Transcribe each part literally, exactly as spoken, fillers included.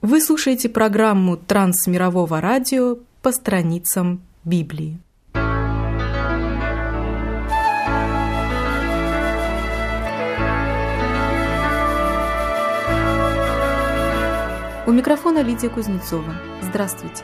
Вы слушаете программу Трансмирового радио по страницам Библии. У микрофона Лидия Кузнецова. Здравствуйте.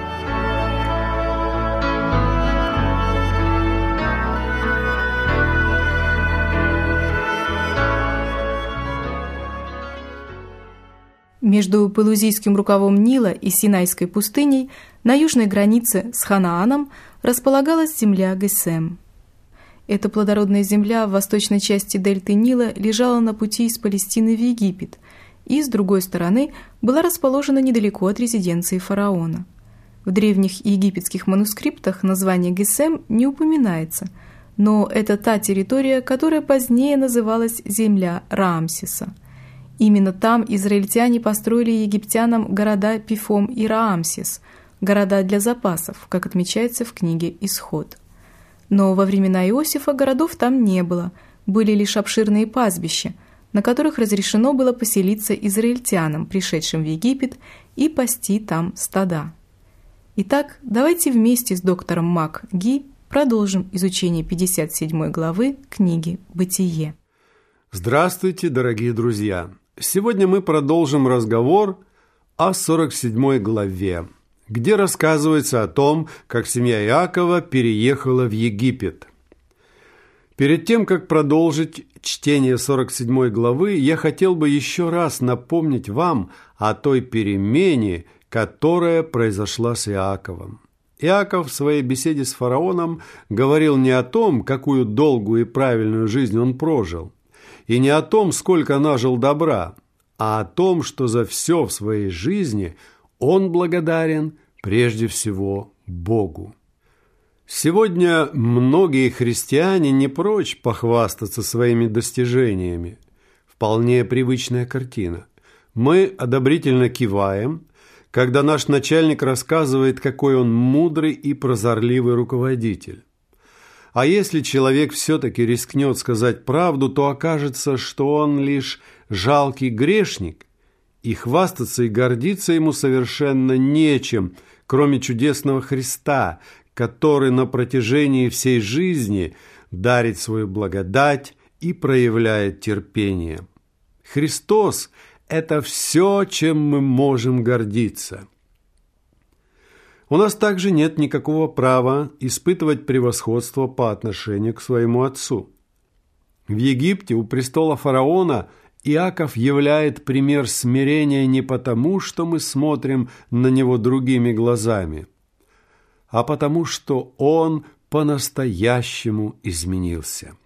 Между Пелузийским рукавом Нила и Синайской пустыней на южной границе с Ханааном располагалась земля Гесем. Эта плодородная земля в восточной части дельты Нила лежала на пути из Палестины в Египет и, с другой стороны, была расположена недалеко от резиденции фараона. В древних египетских манускриптах название Гесем не упоминается, но это та территория, которая позднее называлась земля Раамсеса. Именно там израильтяне построили египтянам города Пифом и Раамсес, города для запасов, как отмечается в книге «Исход». Но во времена Иосифа городов там не было, были лишь обширные пастбища, на которых разрешено было поселиться израильтянам, пришедшим в Египет, и пасти там стада. Итак, давайте вместе с доктором Мак Ги продолжим изучение пятьдесят седьмой главы книги «Бытие». Здравствуйте, дорогие друзья! Сегодня мы продолжим разговор о сорок седьмой главе, где рассказывается о том, как семья Иакова переехала в Египет. Перед тем, как продолжить чтение сорок седьмой главы, я хотел бы еще раз напомнить вам о той перемене, которая произошла с Иаковом. Иаков в своей беседе с фараоном говорил не о том, какую долгую и правильную жизнь он прожил, и не о том, сколько нажил добра, а о том, что за все в своей жизни он благодарен прежде всего Богу. Сегодня многие христиане не прочь похвастаться своими достижениями. Вполне привычная картина. Мы одобрительно киваем, когда наш начальник рассказывает, какой он мудрый и прозорливый руководитель. А если человек все-таки рискнет сказать правду, то окажется, что он лишь жалкий грешник, и хвастаться и гордиться ему совершенно нечем, кроме чудесного Христа, который на протяжении всей жизни дарит свою благодать и проявляет терпение. Христос – это все, чем мы можем гордиться. У нас также нет никакого права испытывать превосходство по отношению к своему отцу. В Египте у престола фараона Иаков являет пример смирения не потому, что мы смотрим на него другими глазами, а потому, что он по-настоящему изменился.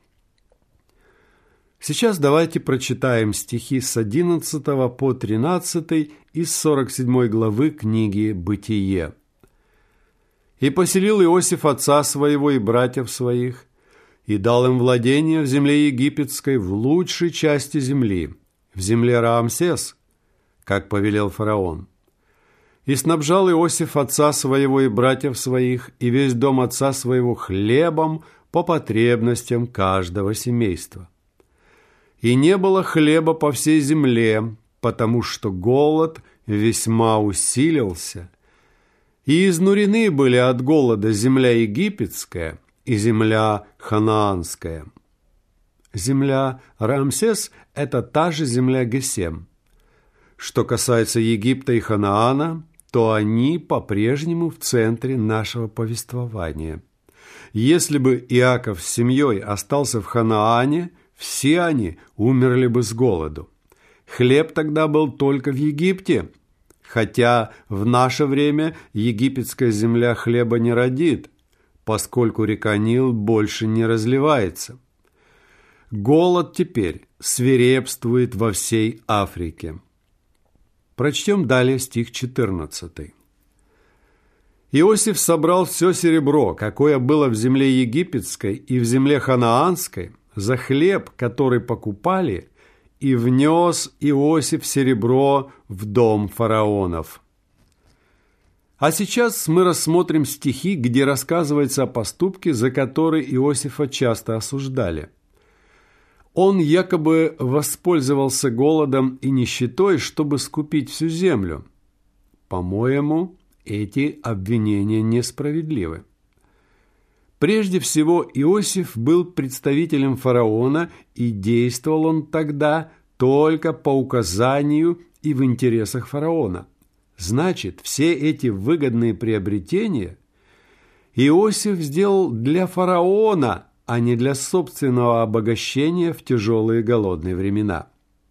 Сейчас давайте прочитаем стихи с одиннадцатого по тринадцатый из сорок седьмой главы книги «Бытие». «И поселил Иосиф отца своего и братьев своих, и дал им владение в земле египетской, в лучшей части земли, в земле Раамсес, как повелел фараон. И снабжал Иосиф отца своего и братьев своих, и весь дом отца своего хлебом по потребностям каждого семейства. И не было хлеба по всей земле, потому что голод весьма усилился, и изнурены были от голода земля египетская и земля ханаанская». Земля Раамсес – это та же земля Гесем. Что касается Египта и Ханаана, то они по-прежнему в центре нашего повествования. Если бы Иаков с семьей остался в Ханаане, все они умерли бы с голоду. Хлеб тогда был только в Египте, хотя в наше время египетская земля хлеба не родит, поскольку река Нил больше не разливается. Голод теперь свирепствует во всей Африке. Прочтем далее стих четырнадцатый. «Иосиф собрал все серебро, какое было в земле египетской и в земле ханаанской, за хлеб, который покупали, и внес Иосиф серебро в дом фараонов». А сейчас мы рассмотрим стихи, где рассказывается о поступке, за который Иосифа часто осуждали. Он якобы воспользовался голодом и нищетой, чтобы скупить всю землю. По-моему, эти обвинения несправедливы. Прежде всего, Иосиф был представителем фараона, и действовал он тогда только по указанию и в интересах фараона. Значит, все эти выгодные приобретения Иосиф сделал для фараона, а не для собственного обогащения в тяжелые голодные времена.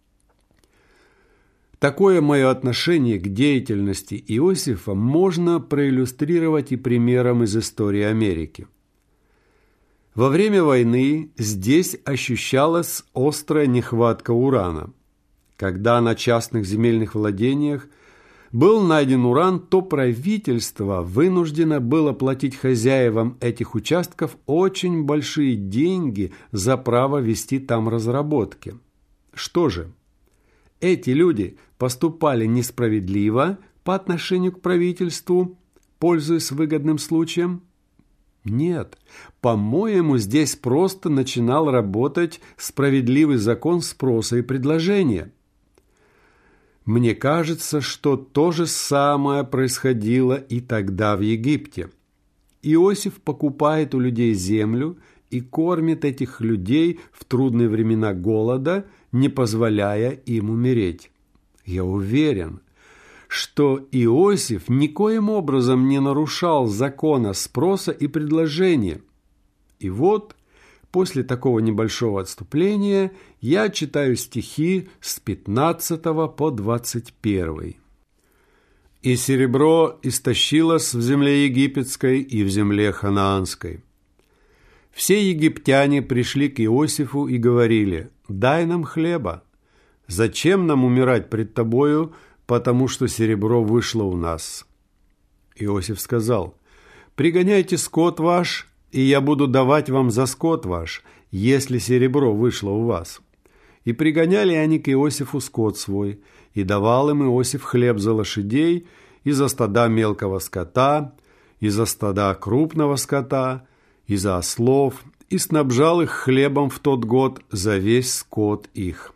Такое мое отношение к деятельности Иосифа можно проиллюстрировать и примером из истории Америки. Во время войны здесь ощущалась острая нехватка урана. Когда на частных земельных владениях был найден уран, то правительство вынуждено было платить хозяевам этих участков очень большие деньги за право вести там разработки. Что же? Эти люди поступали несправедливо по отношению к правительству, пользуясь выгодным случаем? Нет, по-моему, здесь просто начинал работать справедливый закон спроса и предложения. Мне кажется, что то же самое происходило и тогда в Египте. Иосиф покупает у людей землю и кормит этих людей в трудные времена голода, не позволяя им умереть. Я уверен, что Иосиф никоим образом не нарушал закона спроса и предложения. И вот, после такого небольшого отступления, я читаю стихи с пятнадцатого по двадцать первый. «И серебро истощилось в земле египетской и в земле ханаанской. Все египтяне пришли к Иосифу и говорили: „Дай нам хлеба. Зачем нам умирать пред тобою, потому что серебро вышло у нас?“ Иосиф сказал: „Пригоняйте скот ваш, и я буду давать вам за скот ваш, если серебро вышло у вас“. И пригоняли они к Иосифу скот свой, и давал им Иосиф хлеб за лошадей, и за стада мелкого скота, и за стада крупного скота, и за ослов, и снабжал их хлебом в тот год за весь скот их.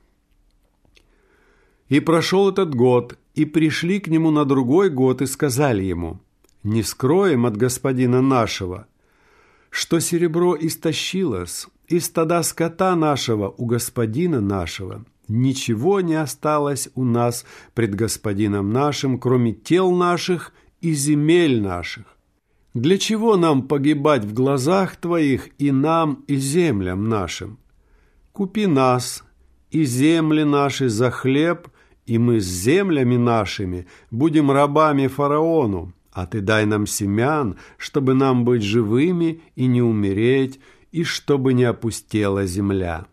И прошел этот год, и пришли к нему на другой год и сказали ему: „Не скроем от господина нашего, что серебро истощилось, и стада скота нашего у господина нашего. Ничего не осталось у нас пред господином нашим, кроме тел наших и земель наших. Для чего нам погибать в глазах твоих и нам, и землям нашим? Купи нас и земли наши за хлеб, и мы с землями нашими будем рабами фараону, а ты дай нам семян, чтобы нам быть живыми и не умереть, и чтобы не опустела земля“.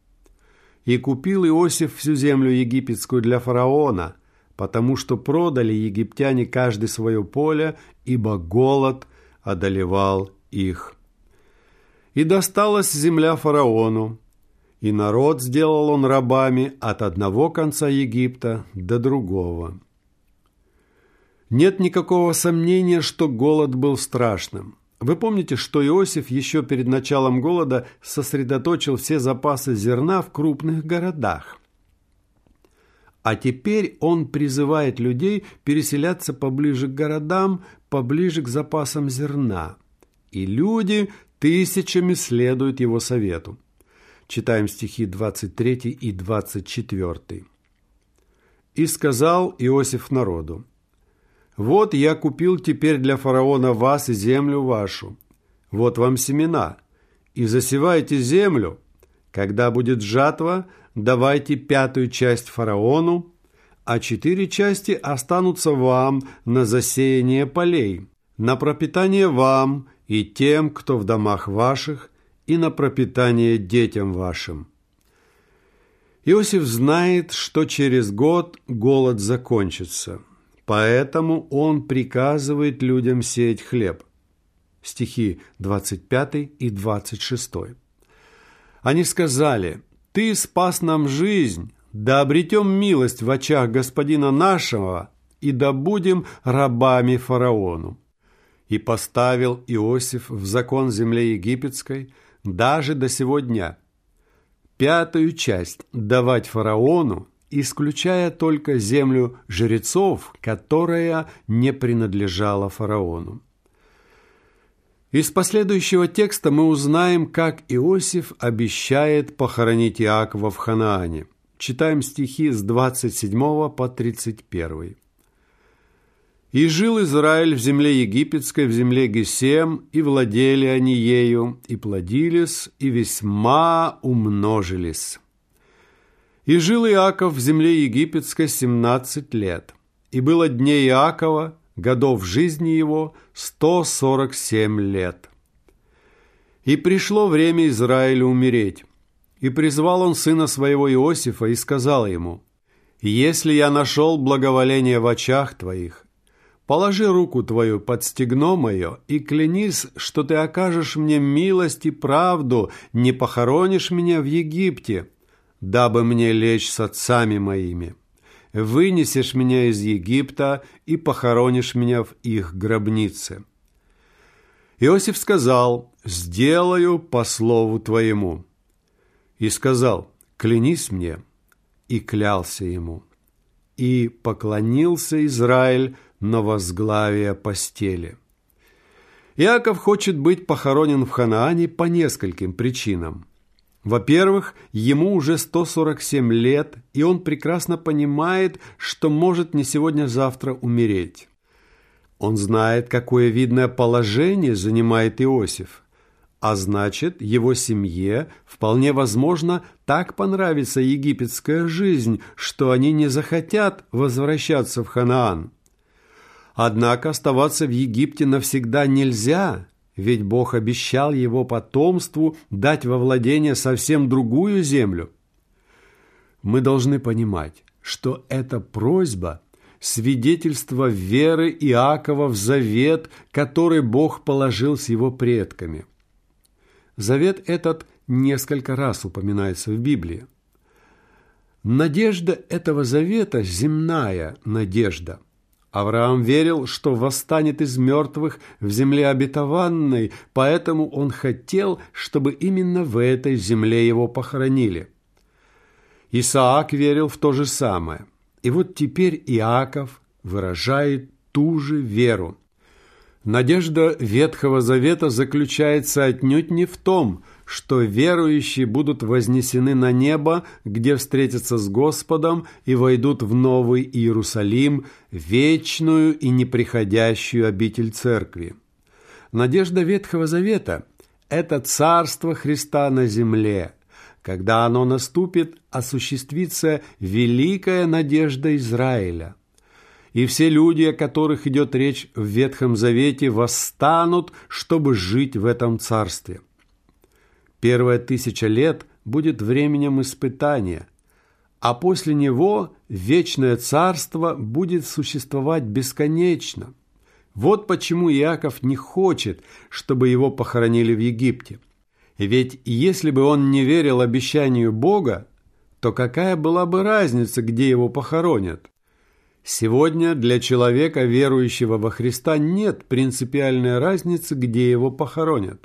И купил Иосиф всю землю египетскую для фараона, потому что продали египтяне каждый свое поле, ибо голод одолевал их. И досталась земля фараону, и народ сделал он рабами от одного конца Египта до другого. Нет никакого сомнения, что голод был страшным. Вы помните, что Иосиф еще перед началом голода сосредоточил все запасы зерна в крупных городах. А теперь он призывает людей переселяться поближе к городам, поближе к запасам зерна. И люди тысячами следуют его совету. Читаем стихи двадцать третий и двадцать четвёртый. «И сказал Иосиф народу: „Вот я купил теперь для фараона вас и землю вашу. Вот вам семена, и засевайте землю. Когда будет жатва, давайте пятую часть фараону, а четыре части останутся вам на засеяние полей, на пропитание вам и тем, кто в домах ваших, и на пропитание детям вашим“. Иосиф знает, что через год голод закончится, поэтому он приказывает людям сеять хлеб. Стихи двадцать пятый и двадцать шестой. Они сказали: „Ты спас нам жизнь, да обретем милость в очах господина нашего, и да будем рабами фараону“. И поставил Иосиф в закон земле египетской даже до сего дня пятую часть давать фараону исключая только землю жрецов, которая не принадлежала фараону. Из последующего текста мы узнаем, как Иосиф обещает похоронить Иакова в Ханаане. Читаем стихи с двадцать седьмого по тридцать первый. «И жил Израиль в земле египетской, в земле Гесем, и владели они ею, и плодились, и весьма умножились. И жил Иаков в земле египетской семнадцать лет, и было дней Иакова, годов жизни его, сто сорок семь лет. И пришло время Израилю умереть, и призвал он сына своего Иосифа и сказал ему: «Если я нашел благоволение в очах твоих, положи руку твою под стегно мое и клянись, что ты окажешь мне милость и правду, не похоронишь меня в Египте, дабы мне лечь с отцами моими. Вынесешь меня из Египта и похоронишь меня в их гробнице». Иосиф сказал: «Сделаю по слову твоему». И сказал: «Клянись мне». И клялся ему. И поклонился Израиль на возглавие постели. Иаков хочет быть похоронен в Ханаане по нескольким причинам. Во-первых, ему уже сто сорок семь лет, и он прекрасно понимает, что может не сегодня-завтра умереть. Он знает, какое видное положение занимает Иосиф, а значит, его семье вполне возможно так понравится египетская жизнь, что они не захотят возвращаться в Ханаан. Однако оставаться в Египте навсегда нельзя, ведь Бог обещал его потомству дать во владение совсем другую землю. Мы должны понимать, что эта просьба – свидетельство веры Иакова в завет, который Бог положил с его предками. Завет этот несколько раз упоминается в Библии. Надежда этого завета – земная надежда. Авраам верил, что восстанет из мертвых в земле обетованной, поэтому он хотел, чтобы именно в этой земле его похоронили. Исаак верил в то же самое. И вот теперь Иаков выражает ту же веру. Надежда Ветхого Завета заключается отнюдь не в том, что верующие будут вознесены на небо, где встретятся с Господом и войдут в Новый Иерусалим, вечную и неприходящую обитель Церкви. Надежда Ветхого Завета – это Царство Христа на земле. Когда оно наступит, осуществится великая надежда Израиля. И все люди, о которых идет речь в Ветхом Завете, восстанут, чтобы жить в этом царстве. Первая тысяча лет будет временем испытания, а после него вечное царство будет существовать бесконечно. Вот почему Иаков не хочет, чтобы его похоронили в Египте. Ведь если бы он не верил обещанию Бога, то какая была бы разница, где его похоронят? Сегодня для человека, верующего во Христа, нет принципиальной разницы, где его похоронят.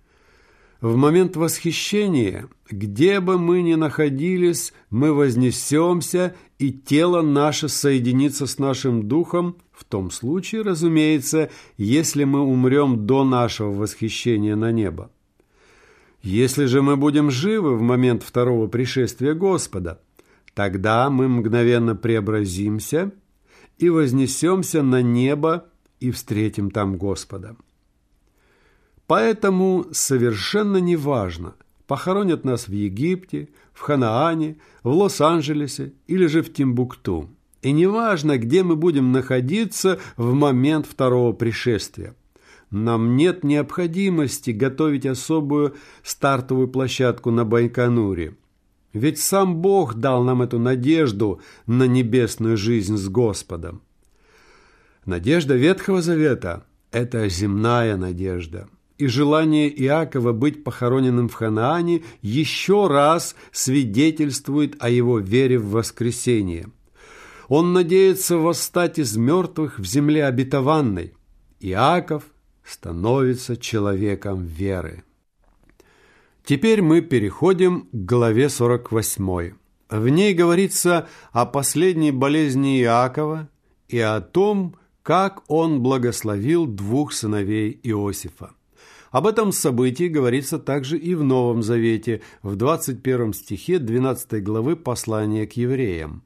В момент восхищения, где бы мы ни находились, мы вознесемся, и тело наше соединится с нашим духом, в том случае, разумеется, если мы умрем до нашего восхищения на небо. Если же мы будем живы в момент второго пришествия Господа, тогда мы мгновенно преобразимся и вознесемся на небо и встретим там Господа. Поэтому совершенно неважно, похоронят нас в Египте, в Ханаане, в Лос-Анджелесе или же в Тимбукту. И неважно, где мы будем находиться в момент второго пришествия. Нам нет необходимости готовить особую стартовую площадку на Байконуре. Ведь сам Бог дал нам эту надежду на небесную жизнь с Господом. Надежда Ветхого Завета – это земная надежда. И желание Иакова быть похороненным в Ханаане еще раз свидетельствует о его вере в воскресение. Он надеется восстать из мертвых в земле обетованной. Иаков становится человеком веры. Теперь мы переходим к главе сорок восьмой. В ней говорится о последней болезни Иакова и о том, как он благословил двух сыновей Иосифа. Об этом событии говорится также и в Новом Завете, в двадцать первом стихе двенадцатой главы послания к евреям.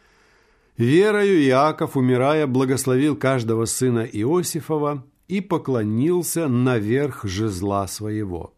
«Верою Иаков, умирая, благословил каждого сына Иосифова и поклонился наверх жезла своего».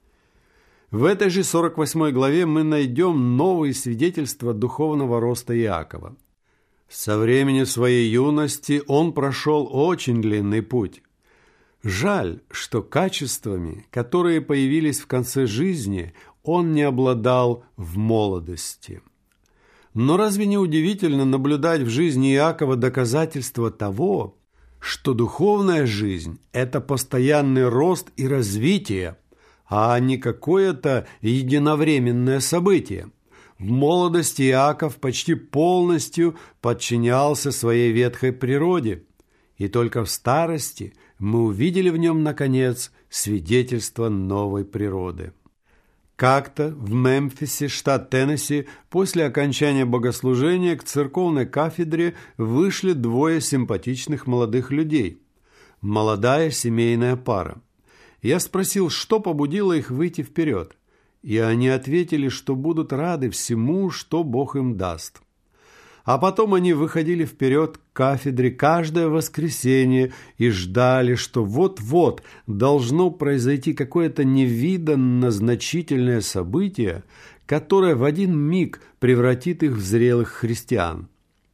В этой же сорок восьмой главе мы найдем новые свидетельства духовного роста Иакова. Со времени своей юности он прошел очень длинный путь. Жаль, что качествами, которые появились в конце жизни, он не обладал в молодости. Но разве не удивительно наблюдать в жизни Иакова доказательства того, что духовная жизнь – это постоянный рост и развитие, а не какое-то единовременное событие? В молодости Иаков почти полностью подчинялся своей ветхой природе, и только в старости мы увидели в нем, наконец, свидетельство новой природы. Как-то в Мемфисе, штат Теннесси, после окончания богослужения к церковной кафедре вышли двое симпатичных молодых людей. Молодая семейная пара. Я спросил, что побудило их выйти вперед, и они ответили, что будут рады всему, что Бог им даст. А потом они выходили вперед к кафедре каждое воскресенье и ждали, что вот-вот должно произойти какое-то невиданно значительное событие, которое в один миг превратит их в зрелых христиан.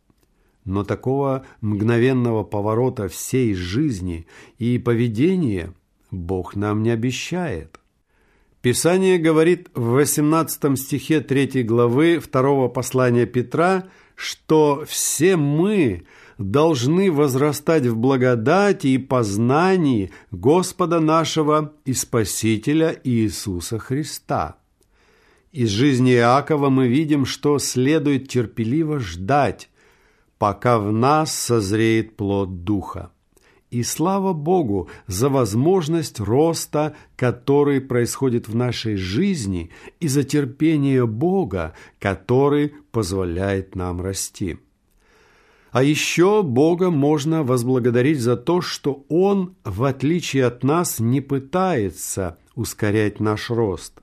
Но такого мгновенного поворота всей жизни и поведения Бог нам не обещает. Писание говорит в восемнадцатом стихе третьей главы второго послания Петра, что все мы должны возрастать в благодати и познании Господа нашего и Спасителя Иисуса Христа. Из жизни Иакова мы видим, что следует терпеливо ждать, пока в нас созреет плод Духа. И слава Богу за возможность роста, который происходит в нашей жизни, и за терпение Бога, который позволяет нам расти. А еще Бога можно возблагодарить за то, что Он, в отличие от нас, не пытается ускорять наш рост.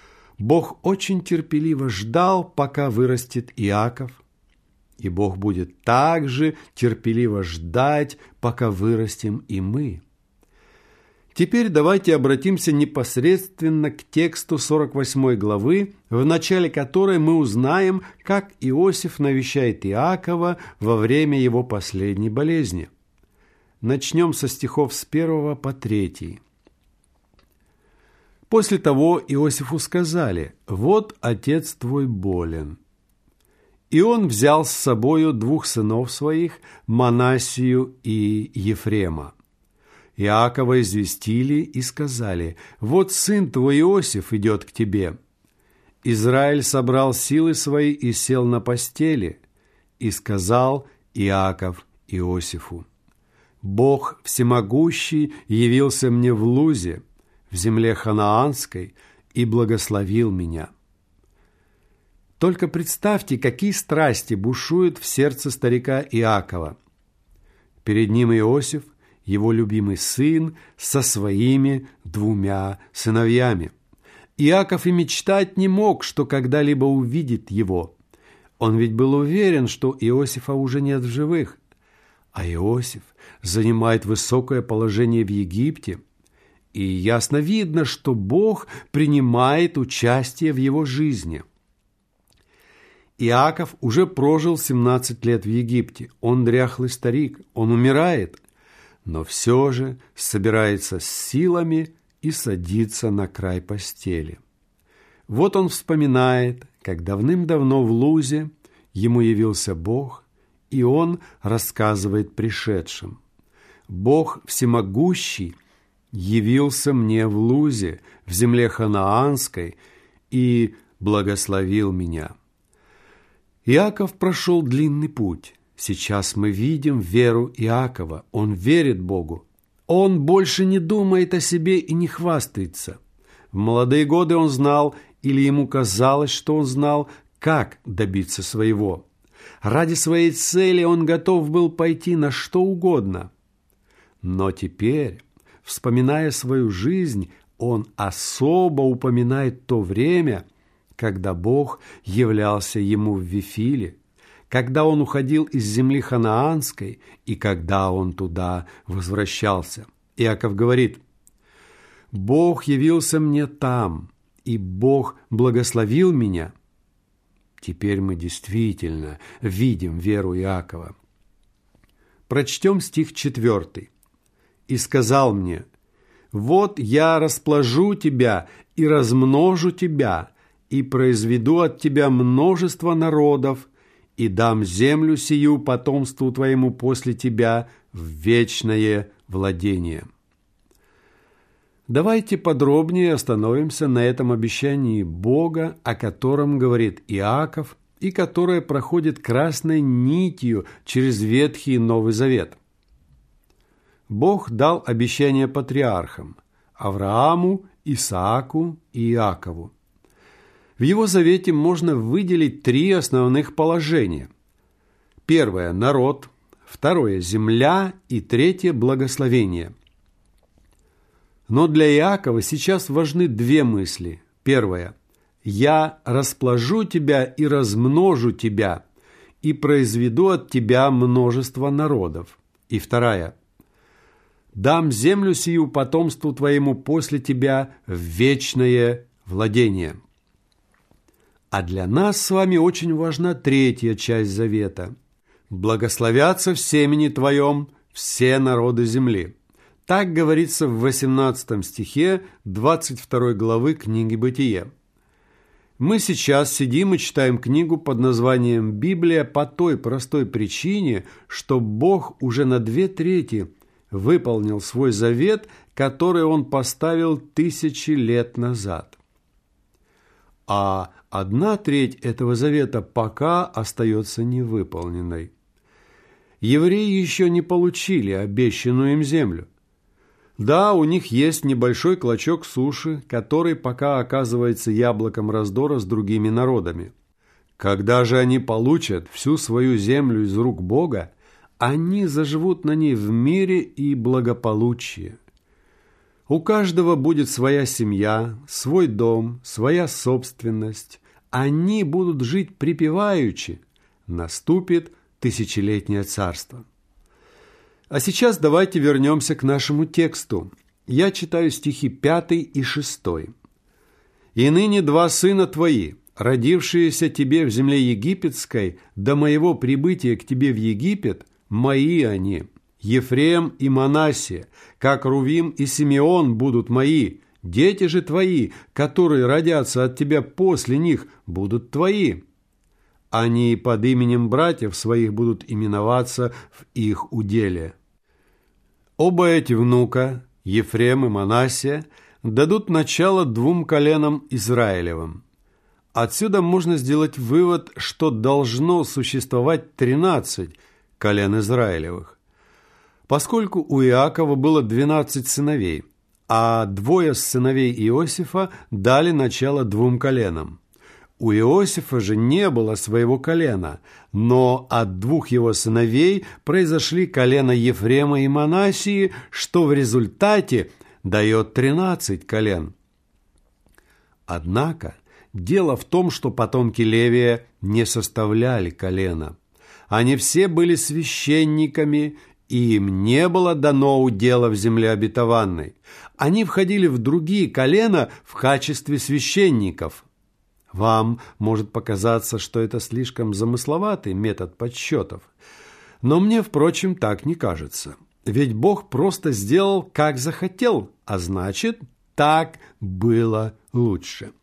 Бог очень терпеливо ждал, пока вырастет Иаков, и Бог будет также терпеливо ждать, пока вырастем и мы. Теперь давайте обратимся непосредственно к тексту сорок восьмой главы, в начале которой мы узнаем, как Иосиф навещает Иакова во время его последней болезни. Начнем со стихов с первого по третий. После того Иосифу сказали: «Вот отец твой болен». И он взял с собою двух сынов своих, Манассию и Ефрема. Иакова известили и сказали: «Вот сын твой Иосиф идет к тебе». Израиль собрал силы свои и сел на постели, и сказал Иаков Иосифу: «Бог всемогущий явился мне в Лузе, в земле ханаанской, и благословил меня». Только представьте, какие страсти бушуют в сердце старика Иакова. Перед ним Иосиф, его любимый сын, со своими двумя сыновьями. Иаков и мечтать не мог, что когда-либо увидит его. Он ведь был уверен, что Иосифа уже нет в живых. А Иосиф занимает высокое положение в Египте. И ясно видно, что Бог принимает участие в его жизни. Иаков уже прожил семнадцать лет в Египте. Он дряхлый старик, он умирает, но все же собирается с силами и садится на край постели. Вот он вспоминает, как давным-давно в Лузе ему явился Бог, и он рассказывает пришедшим: «Бог всемогущий явился мне в Лузе, в земле ханаанской, и благословил меня». Иаков прошел длинный путь. Сейчас мы видим веру Иакова. Он верит Богу. Он больше не думает о себе и не хвастается. В молодые годы он знал, или ему казалось, что он знал, как добиться своего. Ради своей цели он готов был пойти на что угодно. Но теперь, вспоминая свою жизнь, он особо упоминает то время, когда Бог являлся ему в Вифиле, когда он уходил из земли ханаанской и когда он туда возвращался. Иаков говорит: «Бог явился мне там, и Бог благословил меня». Теперь мы действительно видим веру Иакова. Прочтем стих четвертый. «И сказал мне: вот я распложу тебя и размножу тебя, и произведу от тебя множество народов, и дам землю сию потомству твоему после тебя в вечное владение». Давайте подробнее остановимся на этом обещании Бога, о котором говорит Иаков, и которое проходит красной нитью через Ветхий и Новый Завет. Бог дал обещание патриархам – Аврааму, Исааку и Иакову. В его завете можно выделить три основных положения. Первое – народ, второе – земля и третье – благословение. Но для Иакова сейчас важны две мысли. Первое – «Я распложу тебя и размножу тебя, и произведу от тебя множество народов». И вторая – «Дам землю сию потомству твоему после тебя в вечное владение». А для нас с вами очень важна третья часть завета. «Благословятся в семени твоем все народы земли». Так говорится в восемнадцатом стихе двадцать второй главы книги «Бытие». Мы сейчас сидим и читаем книгу под названием «Библия» по той простой причине, что Бог уже на две трети выполнил свой завет, который Он поставил тысячи лет назад. А одна треть этого завета пока остается невыполненной. Евреи еще не получили обещанную им землю. Да, у них есть небольшой клочок суши, который пока оказывается яблоком раздора с другими народами. Когда же они получат всю свою землю из рук Бога, они заживут на ней в мире и благополучии. У каждого будет своя семья, свой дом, своя собственность. Они будут жить припеваючи. Наступит тысячелетнее царство. А сейчас давайте вернемся к нашему тексту. Я читаю стихи пятый и шестой. «И ныне два сына твои, родившиеся тебе в земле египетской, до моего прибытия к тебе в Египет, мои они, Ефрем и Манассия, как Рувим и Симеон будут мои, дети же твои, которые родятся от тебя после них, будут твои. Они под именем братьев своих будут именоваться в их уделе». Оба эти внука, Ефрем и Манассия, дадут начало двум коленам Израилевым. Отсюда можно сделать вывод, что должно существовать тринадцать колен Израилевых. Поскольку у Иакова было двенадцать сыновей, а двое сыновей Иосифа дали начало двум коленам. У Иосифа же не было своего колена, но от двух его сыновей произошли колена Ефрема и Манассии, что в результате дает тринадцать колен. Однако дело в том, что потомки Левия не составляли колена. Они все были священниками, и им не было дано удела в земле обетованной. Они входили в другие колена в качестве священников. Вам может показаться, что это слишком замысловатый метод подсчетов. Но мне, впрочем, так не кажется. Ведь Бог просто сделал, как захотел, а значит, так было лучше.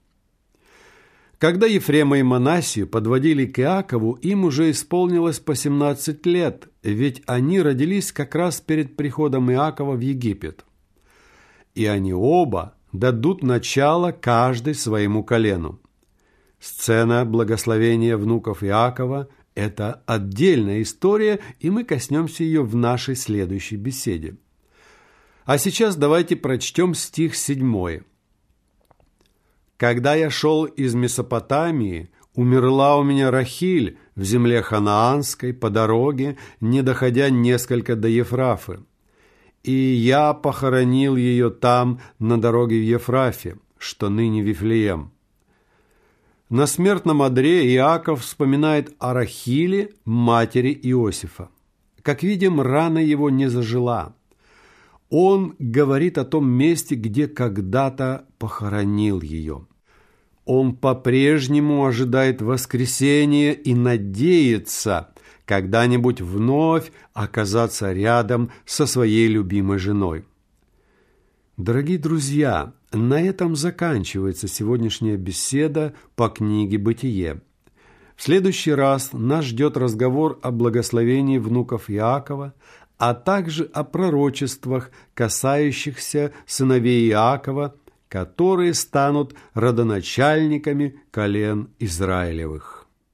Когда Ефрема и Манассию подводили к Иакову, им уже исполнилось по семнадцать лет, ведь они родились как раз перед приходом Иакова в Египет. И они оба дадут начало каждый своему колену. Сцена благословения внуков Иакова – это отдельная история, и мы коснемся ее в нашей следующей беседе. А сейчас давайте прочтем стих седьмой. «Когда я шел из Месопотамии, Умерла у меня Рахиль в земле ханаанской по дороге, не доходя несколько до Ефрафы. И я похоронил ее там, на дороге в Ефрафе, что ныне Вифлеем». На смертном одре Иаков вспоминает о Рахиле, матери Иосифа. Как видим, рана его не зажила. Он говорит о том месте, где когда-то похоронил ее. Он по-прежнему ожидает воскресения и надеется когда-нибудь вновь оказаться рядом со своей любимой женой. Дорогие друзья, на этом заканчивается сегодняшняя беседа по книге «Бытие». В следующий раз нас ждет разговор о благословении внуков Иакова, а также о пророчествах, касающихся сыновей Иакова, которые станут родоначальниками колен Израилевых.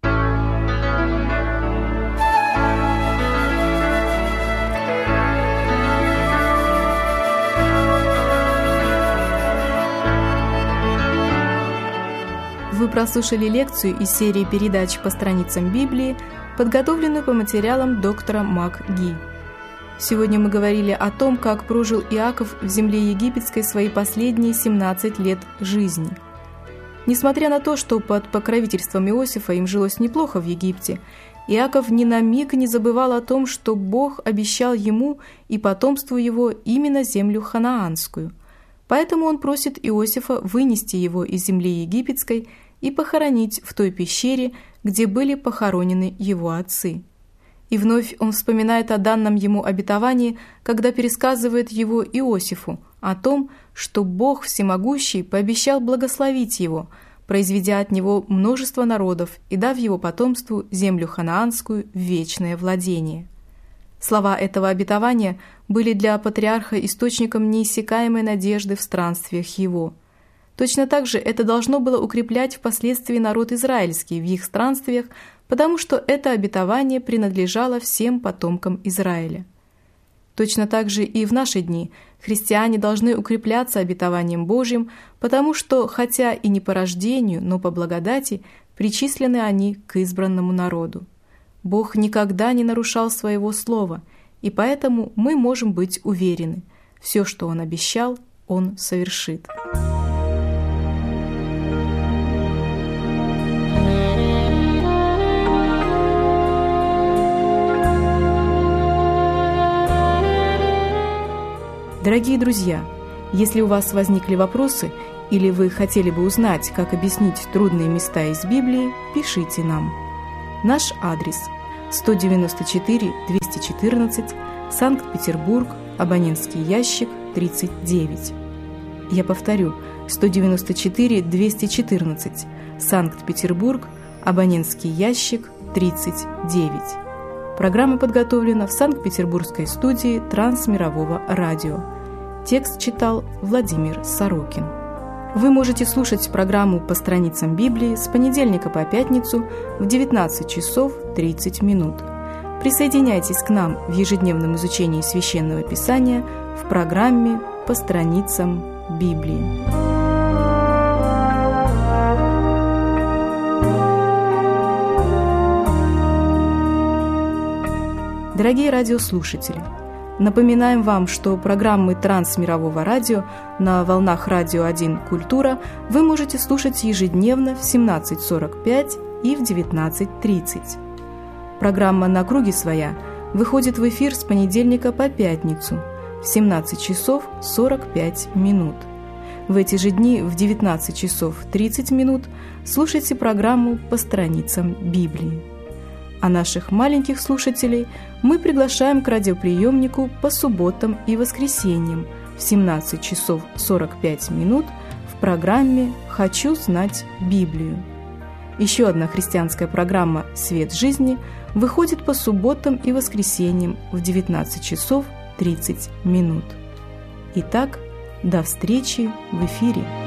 Вы прослушали лекцию из серии передач по страницам Библии, подготовленную по материалам доктора МакГи. Сегодня мы говорили о том, как прожил Иаков в земле египетской свои последние семнадцать лет жизни. Несмотря на то, что под покровительством Иосифа им жилось неплохо в Египте, Иаков ни на миг не забывал о том, что Бог обещал ему и потомству его именно землю ханаанскую. Поэтому он просит Иосифа вынести его из земли египетской и похоронить в той пещере, где были похоронены его отцы. И вновь он вспоминает о данном ему обетовании, когда пересказывает его Иосифу о том, что Бог Всемогущий пообещал благословить его, произведя от него множество народов и дав его потомству землю ханаанскую в вечное владение. Слова этого обетования были для патриарха источником неиссякаемой надежды в странствиях его. Точно так же это должно было укреплять впоследствии народ израильский в их странствиях, потому что это обетование принадлежало всем потомкам Израиля. Точно так же и в наши дни христиане должны укрепляться обетованием Божьим, потому что, хотя и не по рождению, но по благодати, причислены они к избранному народу. Бог никогда не нарушал своего слова, и поэтому мы можем быть уверены, все, что Он обещал, Он совершит. Дорогие друзья, если у вас возникли вопросы или вы хотели бы узнать, как объяснить трудные места из Библии, пишите нам. Наш адрес – сто девяносто четыре двести четырнадцать, Санкт-Петербург, абонентский ящик тридцать девять. Я повторю, сто девяносто четыре двести четырнадцать, Санкт-Петербург, абонентский ящик тридцать девять. Программа подготовлена в Санкт-Петербургской студии Трансмирового радио. Текст читал Владимир Сорокин. Вы можете слушать программу по страницам Библии с понедельника по пятницу в девятнадцать часов тридцать минут. Присоединяйтесь к нам в ежедневном изучении Священного Писания в программе «По страницам Библии». Дорогие радиослушатели, напоминаем вам, что программы Трансмирового радио на волнах Радио один «Культура» вы можете слушать ежедневно в семнадцать сорок пять и в девятнадцать тридцать. Программа «На круге своя» выходит в эфир с понедельника по пятницу в семнадцать часов сорок пять минут. В эти же дни в девятнадцать часов тридцать минут слушайте программу «По страницам Библии». А наших маленьких слушателей мы приглашаем к радиоприемнику по субботам и воскресеньям в семнадцать часов сорок пять минут в программе «Хочу знать Библию». Еще одна христианская программа «Свет жизни» выходит по субботам и воскресеньям в девятнадцать часов тридцать минут. Итак, до встречи в эфире.